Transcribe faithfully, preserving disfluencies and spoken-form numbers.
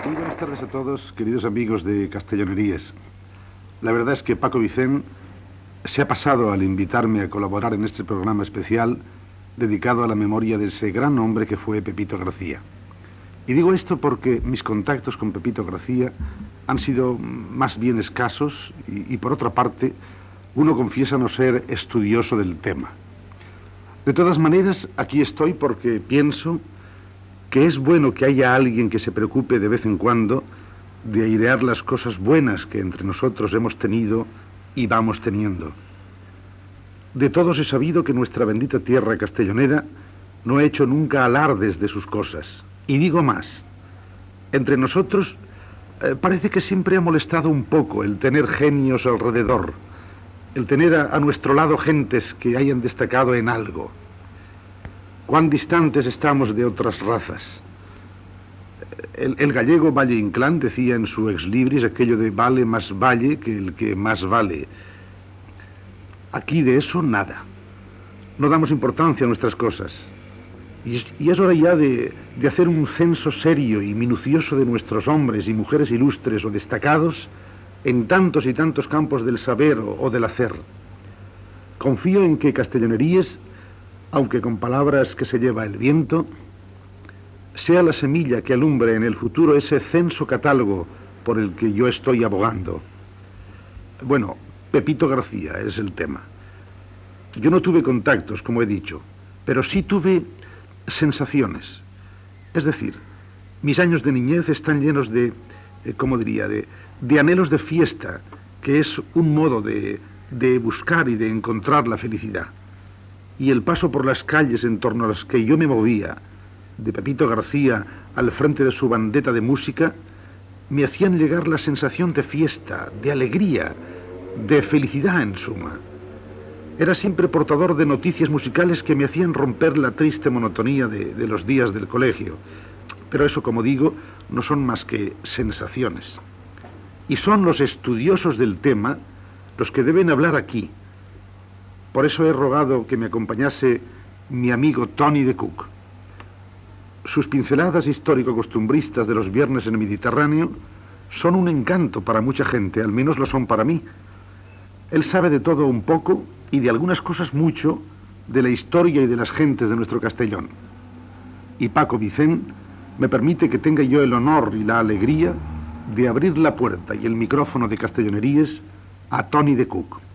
Muy buenas tardes a todos, queridos amigos de Castellonerías. La verdad es que Paco Vicén se ha pasado al invitarme a colaborar en este programa especial dedicado a la memoria de ese gran hombre que fue Pepito García. Y digo esto porque mis contactos con Pepito García han sido más bien escasos y, y por otra parte, uno confiesa no ser estudioso del tema. De todas maneras, aquí estoy porque pienso que es bueno que haya alguien que se preocupe de vez en cuando de airear las cosas buenas que entre nosotros hemos tenido y vamos teniendo. De todos he sabido que nuestra bendita tierra castellonera no ha hecho nunca alardes de sus cosas. Y digo más, entre nosotros eh, parece que siempre ha molestado un poco el tener genios alrededor, el tener a, a nuestro lado gentes que hayan destacado en algo. Cuán distantes estamos de otras razas. El, el gallego Valle Inclán decía en su ex libris aquello de vale más valle que el que más vale. Aquí de eso nada. No damos importancia a nuestras cosas. Y es, y es hora ya de, de hacer un censo serio y minucioso de nuestros hombres y mujeres ilustres o destacados en tantos y tantos campos del saber o, o del hacer. Confío en que Castellonerías, aunque con palabras que se lleva el viento, sea la semilla que alumbre en el futuro ese censo catálogo por el que yo estoy abogando. Bueno, Pepito García es el tema. Yo no tuve contactos, como he dicho, pero sí tuve sensaciones. Es decir, mis años de niñez están llenos de, eh, ¿cómo diría?, de, de anhelos de fiesta, que es un modo de, de buscar y de encontrar la felicidad. Y el paso por las calles en torno a las que yo me movía, de Pepito García al frente de su bandeta de música, me hacían llegar la sensación de fiesta, de alegría, de felicidad en suma. Era siempre portador de noticias musicales que me hacían romper la triste monotonía de, de los días del colegio. Pero eso, como digo, no son más que sensaciones. Y son los estudiosos del tema los que deben hablar aquí. Por eso he rogado que me acompañase mi amigo Tony de Cook. Sus pinceladas histórico-costumbristas de los viernes en el Mediterráneo son un encanto para mucha gente, al menos lo son para mí. Él sabe de todo un poco y de algunas cosas mucho de la historia y de las gentes de nuestro Castellón. Y Paco Vicén me permite que tenga yo el honor y la alegría de abrir la puerta y el micrófono de Castellonerías a Tony de Cook.